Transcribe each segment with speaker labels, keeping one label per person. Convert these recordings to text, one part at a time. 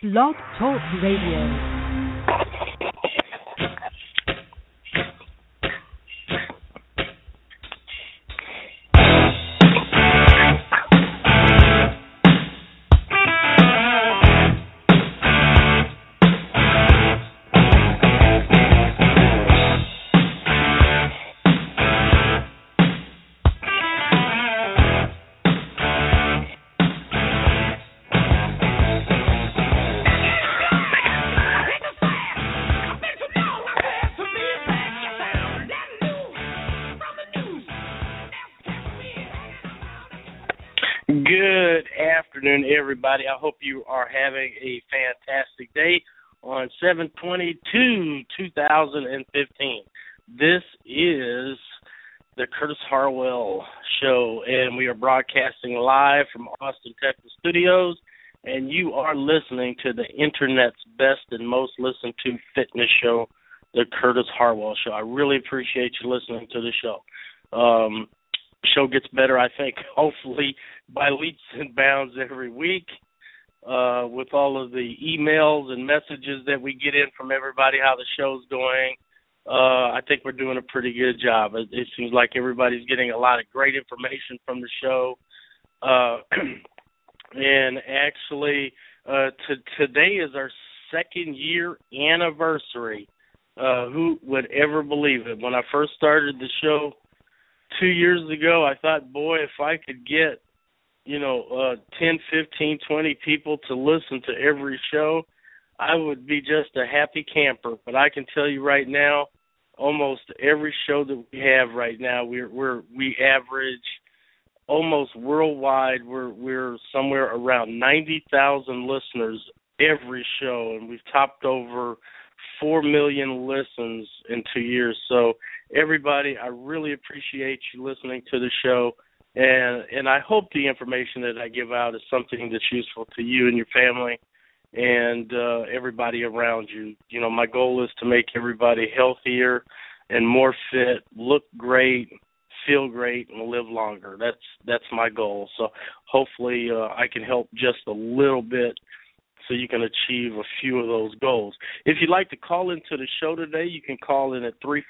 Speaker 1: Blog Talk Radio.
Speaker 2: Good afternoon, everybody. I hope you are having a fantastic day on 7/22/2015. This is the Curtis Harwell Show, and we are broadcasting live from Austin, Texas studios, and you are listening to the Internet's best and most listened to fitness show, the Curtis Harwell Show. I really appreciate you listening to the show. Show gets better, I think, hopefully by leaps and bounds every week with all of the emails and messages that we get in from everybody, how the show's going. I think we're doing a pretty good job. It seems like everybody's getting a lot of great information from the show. And actually, today is our second year anniversary. Who would ever believe it? When I first started the show 2 years ago, I thought, boy, if I could get, 10, 15, 20 people to listen to every show, I would be just a happy camper. But I can tell you right now, almost every show that we have right now, we average almost worldwide, we're somewhere around 90,000 listeners every show, and we've topped over 4 million listens in 2 years. So everybody, I really appreciate you listening to the show, and I hope the information that I give out is something that's useful to you and your family and everybody around you. My goal is to make everybody healthier and more fit, look great, feel great, and live longer. That's my goal. So hopefully I can help just a little bit so you can achieve a few of those goals. If you'd like to call into the show today, you can call in at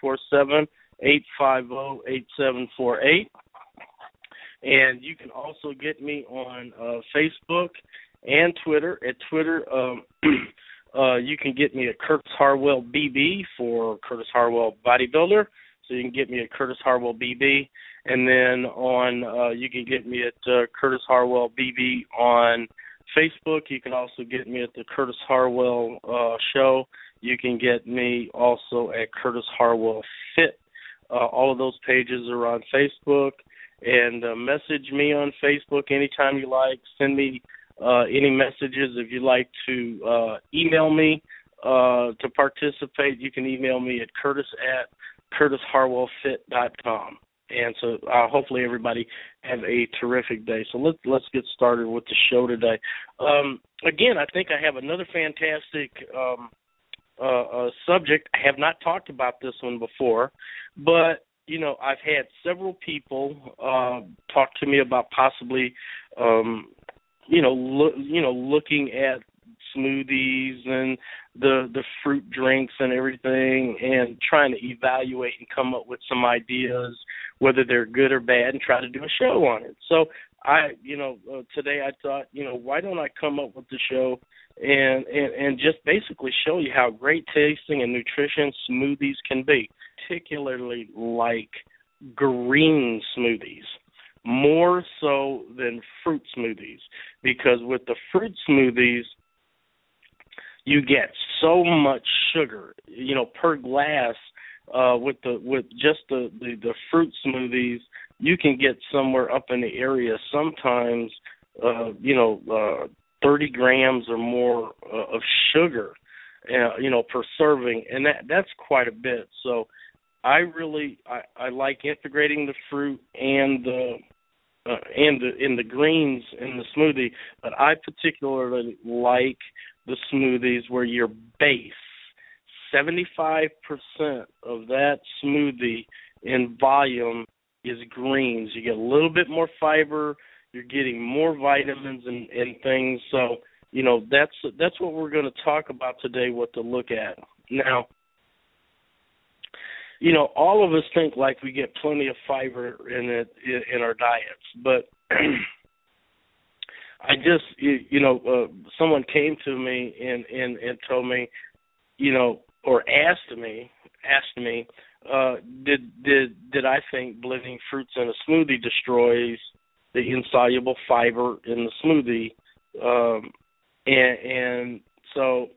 Speaker 2: 347-850-8748. And you can also get me on Facebook and Twitter. At Twitter, you can get me at Curtis Harwell BB for Curtis Harwell Bodybuilder. So you can get me at Curtis Harwell BB. And then you can get me at Curtis Harwell BB on Facebook. You can also get me at the Curtis Harwell Show. You can get me also at Curtis Harwell Fit. All of those pages are on Facebook. And message me on Facebook anytime you like. Send me any messages. If you'd like to email me to participate, you can email me at curtis@curtisharwellfit.com. And so hopefully everybody have a terrific day. So let's get started with the show today. Again, I think I have another fantastic subject. I have not talked about this one before, but, I've had several people talk to me about possibly, looking at smoothies and the fruit drinks and everything and trying to evaluate and come up with some ideas, whether they're good or bad, and try to do a show on it. So today I thought, why don't I come up with the show and just basically show you how great tasting and nutritious smoothies can be, particularly like green smoothies, more so than fruit smoothies, because with the fruit smoothies, you get so much sugar, per glass. With just the fruit smoothies, you can get somewhere up in the area sometimes, 30 grams or more of sugar, per serving, and that's quite a bit. So I like integrating the fruit and the greens in the smoothie, but I particularly like the smoothies where your base, 75% of that smoothie in volume is greens. You get a little bit more fiber, you're getting more vitamins and things. So, that's what we're going to talk about today, what to look at. Now, all of us think like we get plenty of fiber in our diets, but I just, someone came to me and told me, or asked me, did I think blending fruits in a smoothie destroys the insoluble fiber in the smoothie? And so,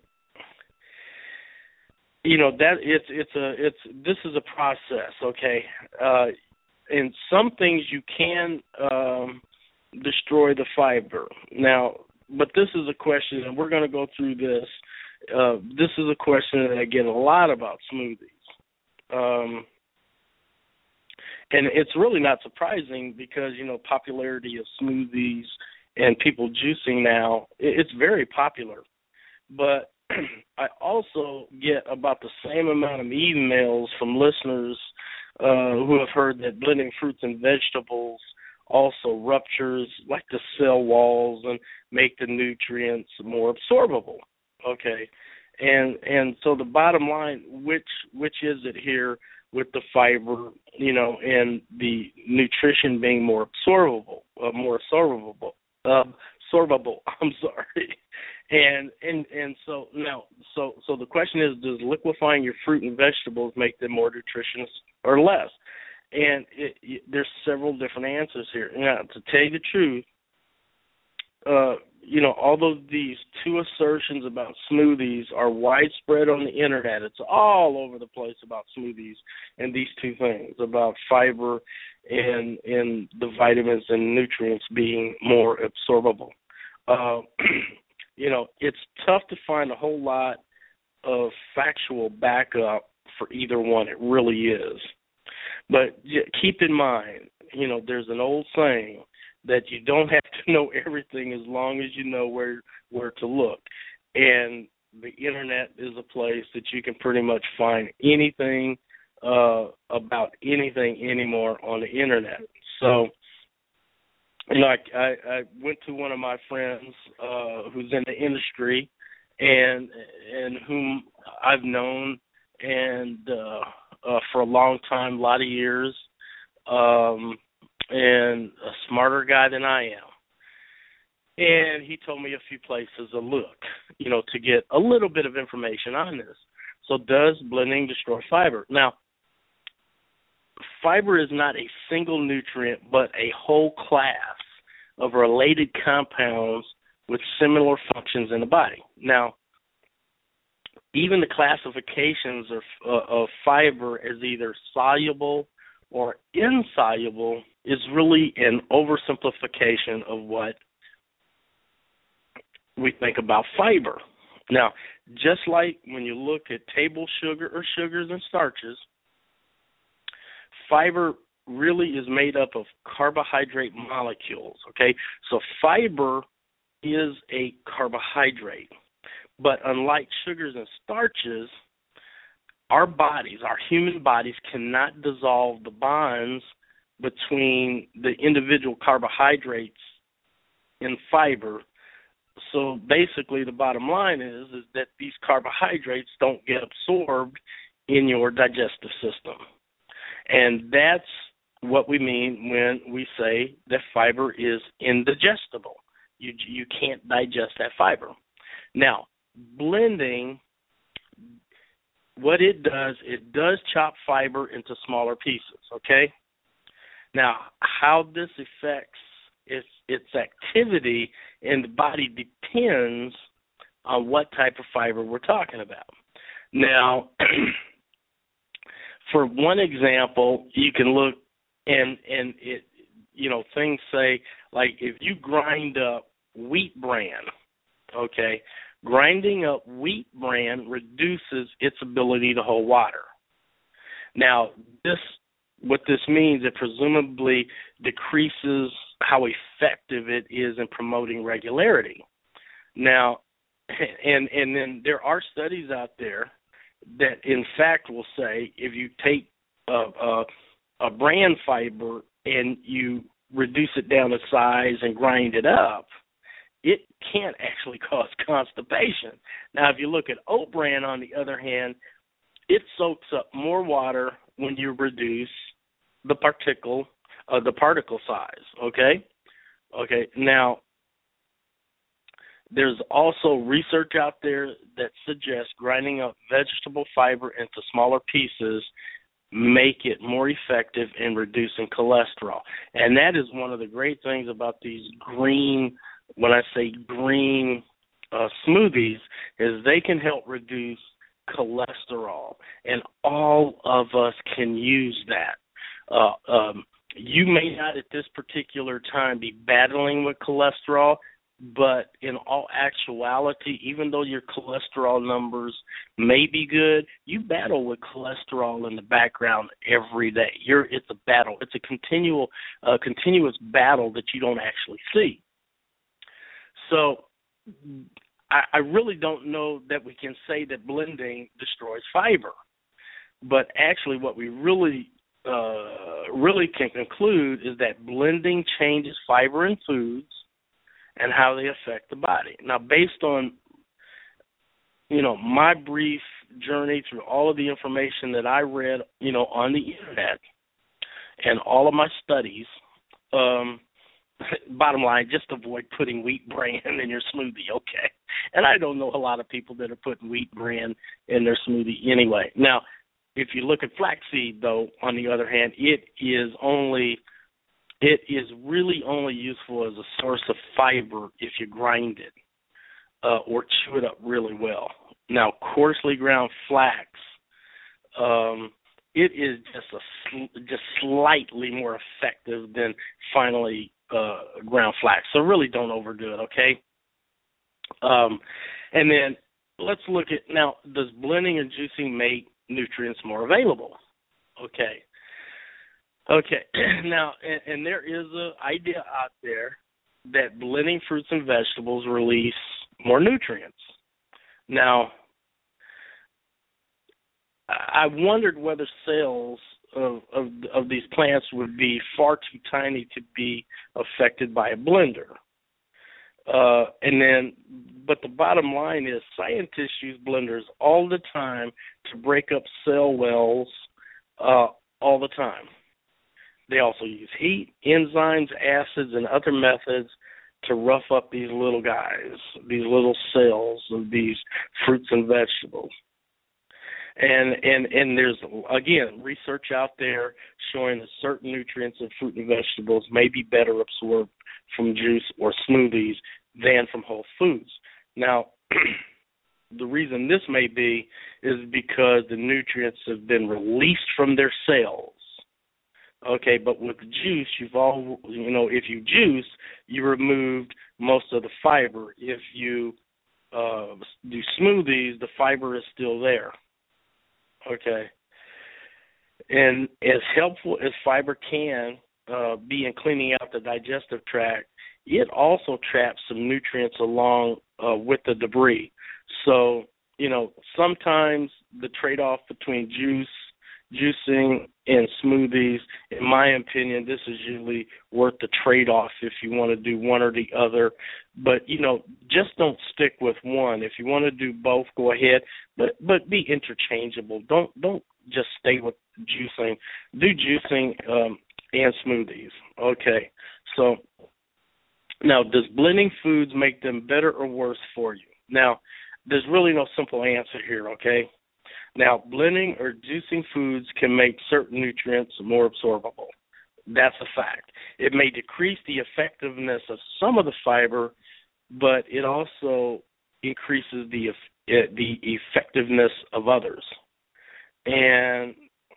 Speaker 2: this is a process, okay? And some things you can destroy the fiber. Now, but this is a question, and we're going to go through this. This is a question that I get a lot about smoothies. And it's really not surprising because, popularity of smoothies and people juicing now, it's very popular. But I also get about the same amount of emails from listeners who have heard that blending fruits and vegetables also ruptures like the cell walls and make the nutrients more absorbable. Okay, and so the bottom line, which is it here with the fiber, and the nutrition being more absorbable. I'm sorry. And so now, so the question is, does liquefying your fruit and vegetables make them more nutritious or less? And there's several different answers here. Now, to tell you the truth, although these two assertions about smoothies are widespread on the internet, it's all over the place about smoothies and these two things, about fiber and the vitamins and nutrients being more absorbable. It's tough to find a whole lot of factual backup for either one. It really is. But keep in mind, there's an old saying that you don't have to know everything as long as you know where to look. And the internet is a place that you can pretty much find anything about anything anymore on the internet. So, I went to one of my friends who's in the industry and whom I've known and for a long time, a lot of years, and a smarter guy than I am. And he told me a few places to look, to get a little bit of information on this. So does blending destroy fiber? Now, fiber is not a single nutrient, but a whole class of related compounds with similar functions in the body. Now, even the classifications of fiber as either soluble or insoluble is really an oversimplification of what we think about fiber. Now, just like when you look at table sugar or sugars and starches, fiber really is made up of carbohydrate molecules, okay? So fiber is a carbohydrate. But unlike sugars and starches, our human bodies cannot dissolve the bonds between the individual carbohydrates in fiber. So basically the bottom line is that these carbohydrates don't get absorbed in your digestive system. And that's what we mean when we say that fiber is indigestible. You can't digest that fiber. Now, blending, what it does chop fiber into smaller pieces, okay? Now, how this affects its activity in the body depends on what type of fiber we're talking about. Now, for one example, you can look and it, things say, like if you grind up wheat bran, okay, grinding up wheat bran reduces its ability to hold water. Now, what this means, it presumably decreases how effective it is in promoting regularity. Now, and then there are studies out there that, in fact, will say if you take a bran fiber and you reduce it down to size and grind it up, it can actually cause constipation. Now, if you look at oat bran, on the other hand, it soaks up more water when you reduce the particle size. Okay. Now, there's also research out there that suggests grinding up vegetable fiber into smaller pieces make it more effective in reducing cholesterol. And that is one of the great things about these green, when I say green smoothies, is they can help reduce cholesterol. And all of us can use that. You may not at this particular time be battling with cholesterol, but in all actuality, even though your cholesterol numbers may be good, you battle with cholesterol in the background every day. It's a battle. It's a continuous battle that you don't actually see. So I really don't know that we can say that blending destroys fiber. But actually what we really can conclude is that blending changes fiber in foods and how they affect the body. Now, based on, my brief journey through all of the information that I read, on the internet and all of my studies, bottom line, just avoid putting wheat bran in your smoothie, okay? And I don't know a lot of people that are putting wheat bran in their smoothie anyway. Now, if you look at flaxseed, though, on the other hand, it is really only useful as a source of fiber if you grind it or chew it up really well. Now, coarsely ground flax, it is just slightly more effective than finely ground flax. So really don't overdo it, okay? And then let's look at, now, does blending and juicing make nutrients more available? Okay. Now, and there is an idea out there that blending fruits and vegetables release more nutrients. Now, I wondered whether cells of these plants would be far too tiny to be affected by a blender. But the bottom line is scientists use blenders all the time to break up cell walls all the time. They also use heat, enzymes, acids, and other methods to rough up these little guys, these little cells of these fruits and vegetables. And there's, again, research out there showing that certain nutrients in fruit and vegetables may be better absorbed from juice or smoothies than from whole foods. Now, the reason this may be is because the nutrients have been released from their cells. Okay, but with juice, if you juice, you removed most of the fiber. If you do smoothies, the fiber is still there. Okay, and as helpful as fiber can be in cleaning out the digestive tract, it also traps some nutrients along with the debris. So, sometimes the trade-off between juicing and smoothies, in my opinion, this is usually worth the trade-off if you want to do one or the other. But, just don't stick with one. If you want to do both, go ahead, but be interchangeable. Don't just stay with juicing. Do juicing and smoothies. Okay, so now, does blending foods make them better or worse for you? Now, there's really no simple answer here, okay? Now, blending or juicing foods can make certain nutrients more absorbable. That's a fact. It may decrease the effectiveness of some of the fiber, but it also increases the effectiveness of others. And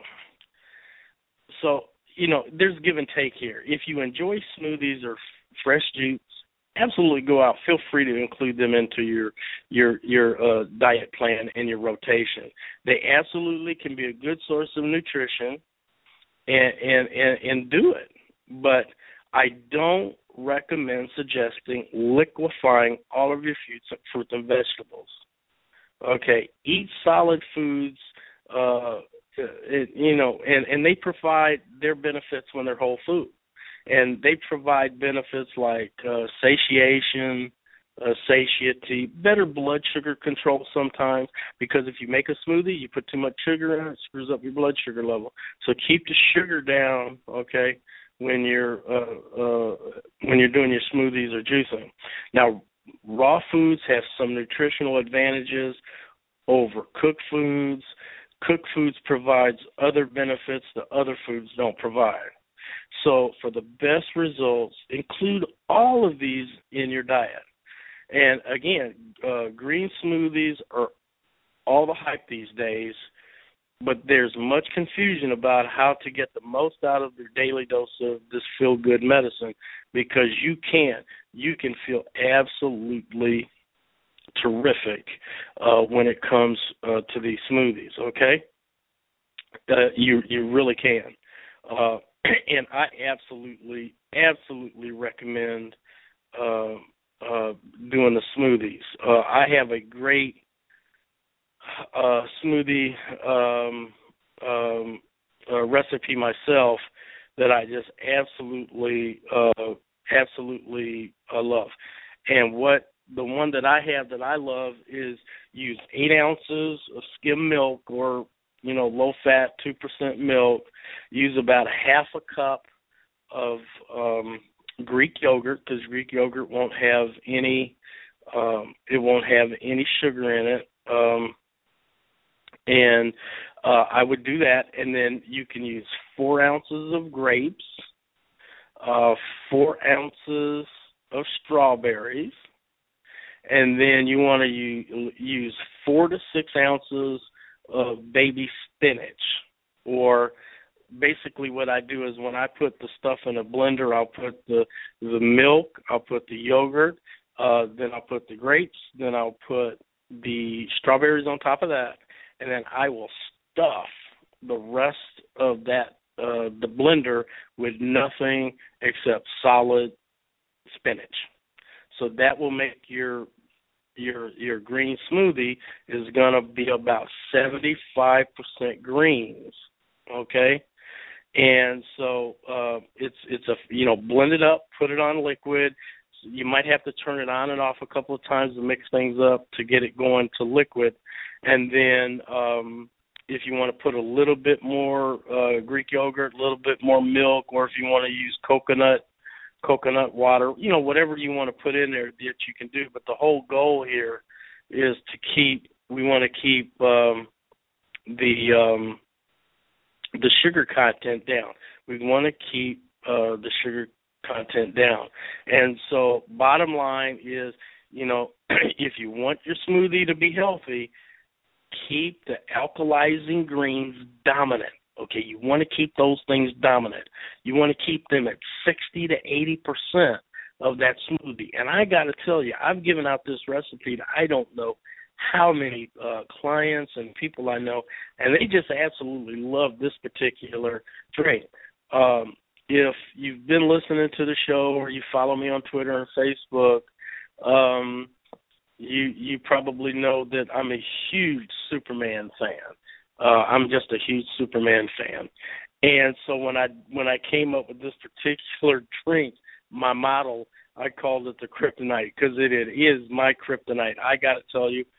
Speaker 2: so, there's give and take here. If you enjoy smoothies or fresh juice, absolutely go out. Feel free to include them into your diet plan and your rotation. They absolutely can be a good source of nutrition, and do it. But I don't recommend suggesting liquefying all of your fruits and vegetables. Okay, eat solid foods. And they provide their benefits when they're whole food. And they provide benefits like satiation, satiety, better blood sugar control sometimes, because if you make a smoothie, you put too much sugar in it, it screws up your blood sugar level. So keep the sugar down, okay, when you're doing your smoothies or juicing. Now, raw foods have some nutritional advantages over cooked foods. Cooked foods provides other benefits that other foods don't provide. So for the best results, include all of these in your diet. And again, green smoothies are all the hype these days, but there's much confusion about how to get the most out of your daily dose of this feel-good medicine, because you can feel absolutely terrific when it comes to these smoothies, okay? You really can. And I absolutely recommend doing the smoothies. I have a great smoothie recipe myself that I just absolutely love. And the one that I have that I love is use 8 ounces of skim milk, or low-fat 2% milk. Use about a half a cup of Greek yogurt, because Greek yogurt won't have any sugar in it. And I would do that, and then you can use 4 ounces of grapes, 4 ounces of strawberries, and then you want to use 4 to 6 ounces of baby spinach. Or basically what I do is when I put the stuff in a blender, I'll put the milk, I'll put the yogurt, then I'll put the grapes, then I'll put the strawberries on top of that, and then I will stuff the rest of that, the blender, with nothing except solid spinach. So that will make your green smoothie is going to be about 75% greens, okay? And so it's blend it up, put it on liquid. You might have to turn it on and off a couple of times to mix things up to get it going to liquid. And then if you want to put a little bit more Greek yogurt, a little bit more milk, or if you want to use coconut water, whatever you want to put in there that you can do. But the whole goal here is we want to keep the sugar content down. We want to keep the sugar content down. And so bottom line is, if you want your smoothie to be healthy, keep the alkalizing greens dominant. Okay, you want to keep those things dominant. You want to keep them at 60 to 80% of that smoothie. And I got to tell you, I've given out this recipe to I don't know how many clients and people I know, and they just absolutely love this particular drink. If you've been listening to the show or you follow me on Twitter and Facebook, you probably know that I'm a huge Superman fan. I'm just a huge Superman fan. And so when I came up with this particular drink, my model, I called it the Kryptonite, because it is my kryptonite. I got to tell you,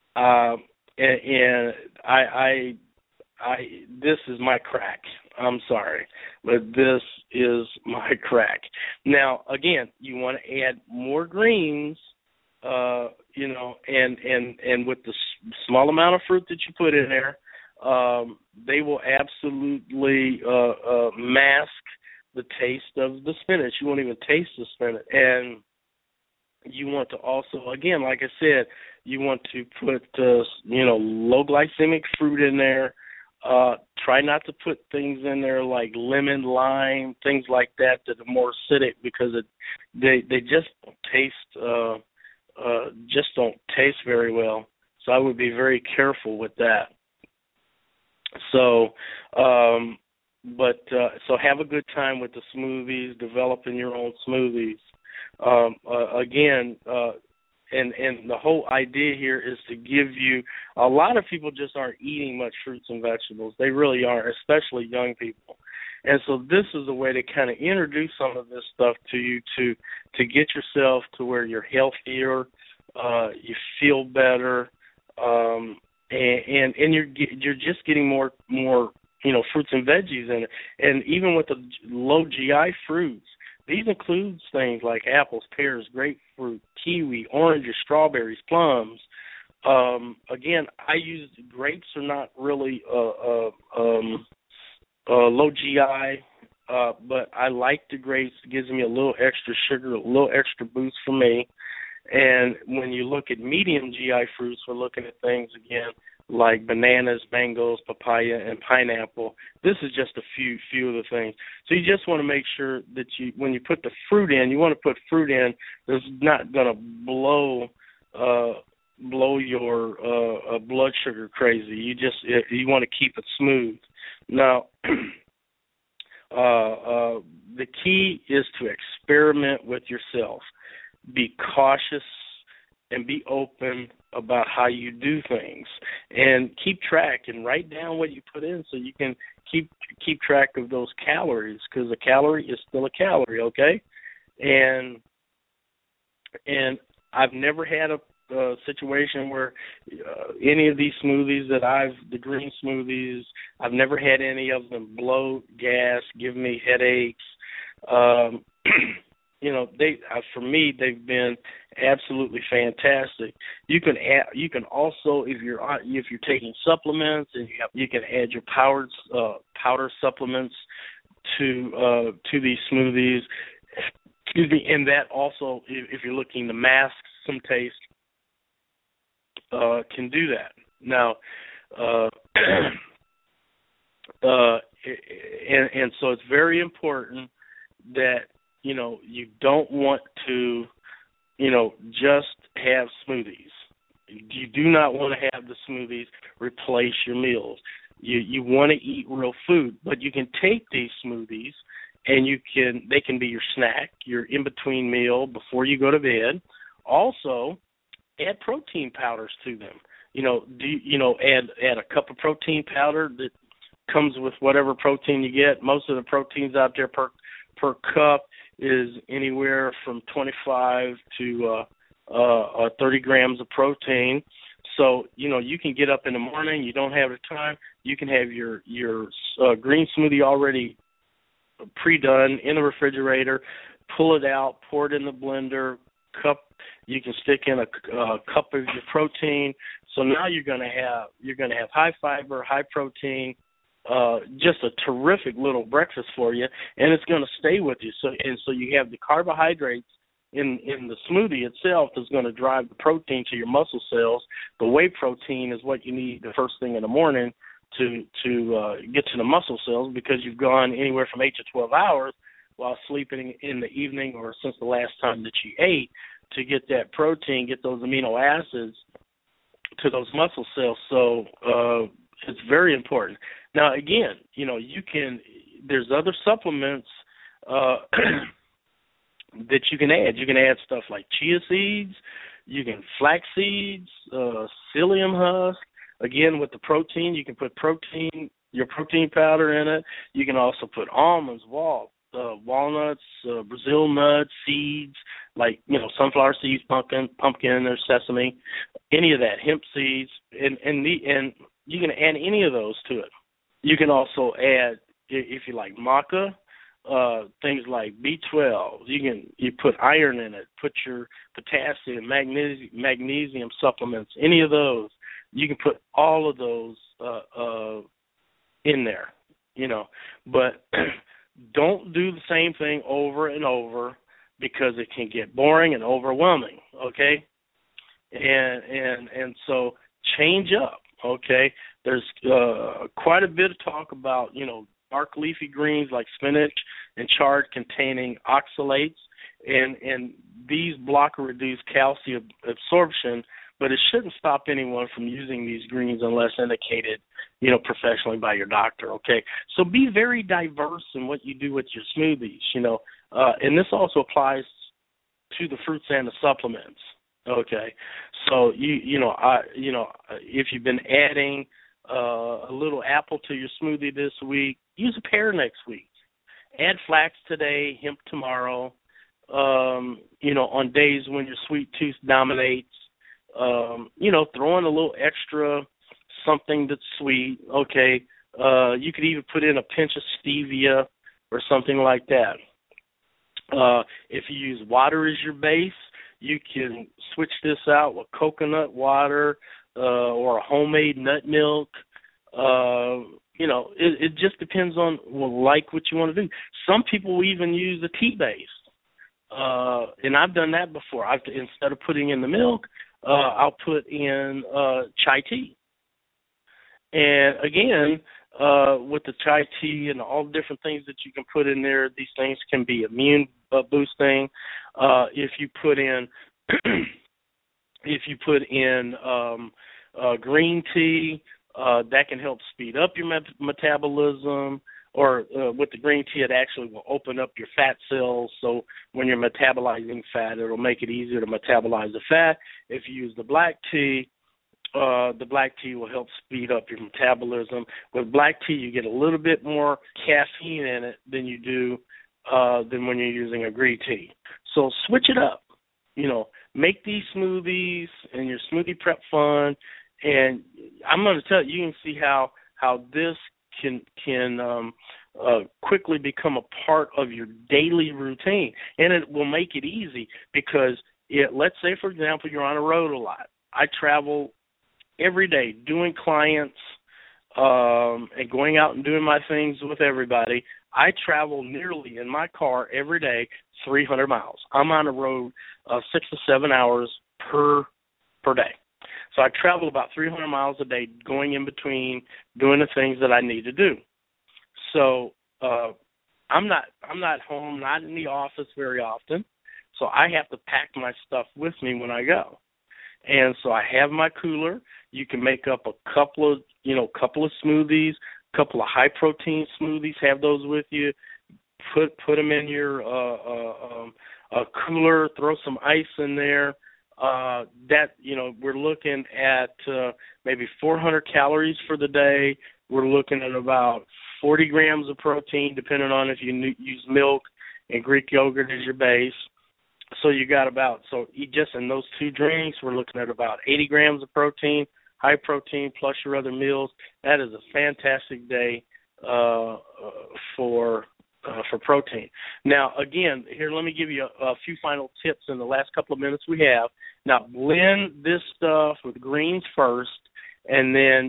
Speaker 2: and I this is my crack. I'm sorry, but this is my crack. Now, again, you want to add more greens, and with the small amount of fruit that you put in there, they will absolutely mask the taste of the spinach. You won't even taste the spinach. And you want to also, again, like I said, you want to put, low glycemic fruit in there. Try not to put things in there like lemon, lime, things like that are more acidic, because they just don't taste very well. So I would be very careful with that. So, so have a good time with the smoothies, developing your own smoothies. And the whole idea here is to give you, a lot of people just aren't eating much fruits and vegetables. They really aren't, especially young people. And so this is a way to kind of introduce some of this stuff to you to get yourself to where you're healthier, you feel better, and you're just getting more fruits and veggies in it. And even with the low GI fruits, these include things like apples, pears, grapefruit, kiwi, oranges, strawberries, plums. Again, I use grapes are not really low GI, but I like the grapes. It gives me a little extra sugar, a little extra boost for me. And when you look at medium GI fruits, we're looking at things, again, like bananas, mangoes, papaya, and pineapple. This is just a few of the things. So you just want to make sure that when you put the fruit in, you want to put fruit in that's not going to blow your blood sugar crazy. You want to keep it smooth. Now, the key is to experiment with yourself. Be cautious and be open about how you do things, and keep track and write down what you put in so you can keep track of those calories, because a calorie is still a calorie, okay? And I've never had a situation where any of these smoothies the green smoothies, I've never had any of them bloat, gas, give me headaches. For me, they've been absolutely fantastic. You can also, if you're taking supplements, and you can add your powder supplements to these smoothies. Excuse me, and that also, if you're looking to mask some taste, can do that. Now, and so it's very important that you don't want to just have smoothies. You do not want to have the smoothies replace your meals. You want to eat real food, but you can take these smoothies and they can be your snack, your in-between meal before you go to bed. Also, add protein powders to them. Add a cup of protein powder that comes with whatever protein you get. Most of the proteins out there per cup is anywhere from 25 to 30 grams of protein. So, you can get up in the morning, you don't have the time, you can have your green smoothie already pre-done in the refrigerator, pull it out, pour it in the blender, cup. You can stick in a cup of your protein. So now you're going to have high fiber, high protein, just a terrific little breakfast for you, and it's going to stay with you. So you have the carbohydrates in the smoothie itself that's going to drive the protein to your muscle cells. The whey protein is what you need the first thing in the morning to get to the muscle cells, because you've gone anywhere from 8 to 12 hours while sleeping in the evening or since the last time that you ate, to get that protein, get those amino acids to those muscle cells. So it's very important. Now, again, there's other supplements that you can add. You can add stuff like chia seeds, you can flax seeds, psyllium husk. Again, with the protein, you can put your protein powder in it. You can also put almonds, walnuts, Brazil nuts, seeds, like, sunflower seeds, pumpkin or sesame, any of that, hemp seeds, and you can add any of those to it. You can also add, if you like maca, things like B12. You put iron in it, put your potassium, magnesium supplements, any of those. You can put all of those in there, but don't do the same thing over and over, because it can get boring and overwhelming, okay? And so change up, okay? There's quite a bit of talk about, dark leafy greens like spinach and chard containing oxalates, and these block or reduce calcium absorption, but it shouldn't stop anyone from using these greens unless indicated, professionally by your doctor, okay? So be very diverse in what you do with your smoothies, and this also applies to the fruits and the supplements, okay? So, if you've been adding a little apple to your smoothie this week, use a pear next week. add flax today, hemp tomorrow. On days when your sweet tooth dominates, throw in a little extra something that's sweet. Okay, you could even put in a pinch of stevia or something like that. If you use water as your base, you can switch this out with coconut water or a homemade nut milk. It just depends on what you want to do. Some people even use a tea base. And I've done that before. Instead of putting in the milk, I'll put in chai tea. And again, with the chai tea and all the different things that you can put in there, these things can be immune boosting. If you put in green tea, that can help speed up your metabolism. Or with the green tea, it actually will open up your fat cells. So when you're metabolizing fat, it'll make it easier to metabolize the fat. If you use the black tea will help speed up your metabolism. With black tea, you get a little bit more caffeine in it than you do than when you're using a green tea. So switch it up. Make these smoothies and your smoothie prep fun. And I'm going to tell you, you can see how this can quickly become a part of your daily routine, and it will make it easy because let's say, for example, you're on a road a lot. I travel every day doing clients and going out and doing my things with everybody. I travel nearly in my car every day 300 miles. I'm on the road 6 to 7 hours per day. So I travel about 300 miles a day going in between doing the things that I need to do. So I'm not home, not in the office very often. So I have to pack my stuff with me when I go. And so I have my cooler. You can make up a couple of smoothies, a couple of high protein smoothies, have those with you. Put them in your cooler, throw some ice in there. We're looking at maybe 400 calories for the day. We're looking at about 40 grams of protein, depending on if you use milk and Greek yogurt as your base. So you got just in those two drinks, we're looking at about 80 grams of protein, high protein, plus your other meals. That is a fantastic day for protein. Now, again, here, let me give you a few final tips in the last couple of minutes we have. Now, blend this stuff with greens first, and then,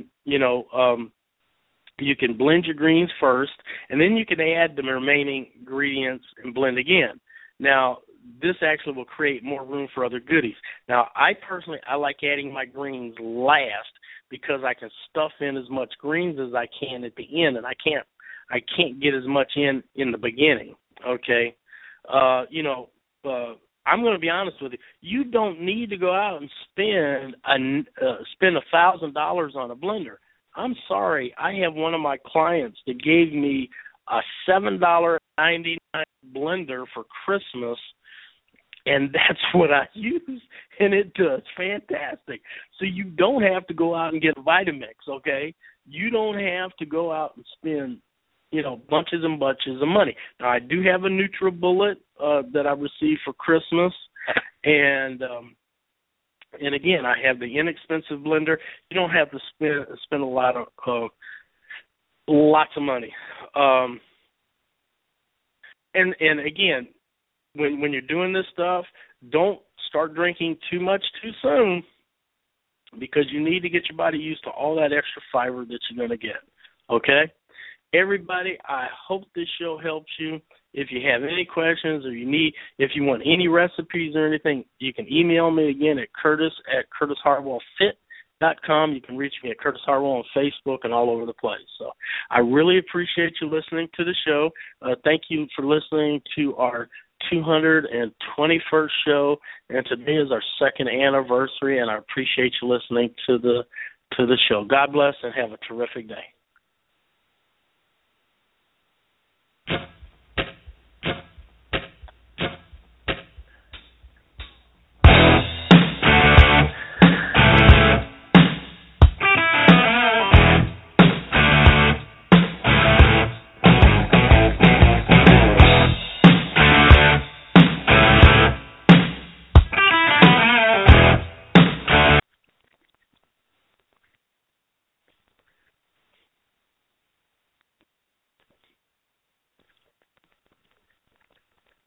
Speaker 2: you can blend your greens first, and then you can add the remaining ingredients and blend again. Now, this actually will create more room for other goodies. Now, I like adding my greens last because I can stuff in as much greens as I can at the end, and I can't get as much in the beginning, okay? I'm going to be honest with you. You don't need to go out and spend $1,000 on a blender. I'm sorry. I have one of my clients that gave me a $7.99 blender for Christmas, and that's what I use, and it does fantastic. So you don't have to go out and get a Vitamix, okay? You don't have to go out and spend bunches and bunches of money. Now, I do have a NutriBullet that I received for Christmas, and again, I have the inexpensive blender. You don't have to spend lots of money. And again, when you're doing this stuff, don't start drinking too much too soon, because you need to get your body used to all that extra fiber that you're going to get. Okay? Everybody, I hope this show helps you. If you have any questions or if you want any recipes or anything, you can email me again at curtis@curtisharwellfit.com. You can reach me at Curtis Harwell on Facebook and all over the place. So I really appreciate you listening to the show. Thank you for listening to our 221st show, and today is our second anniversary, and I appreciate you listening to the show. God bless and have a terrific day.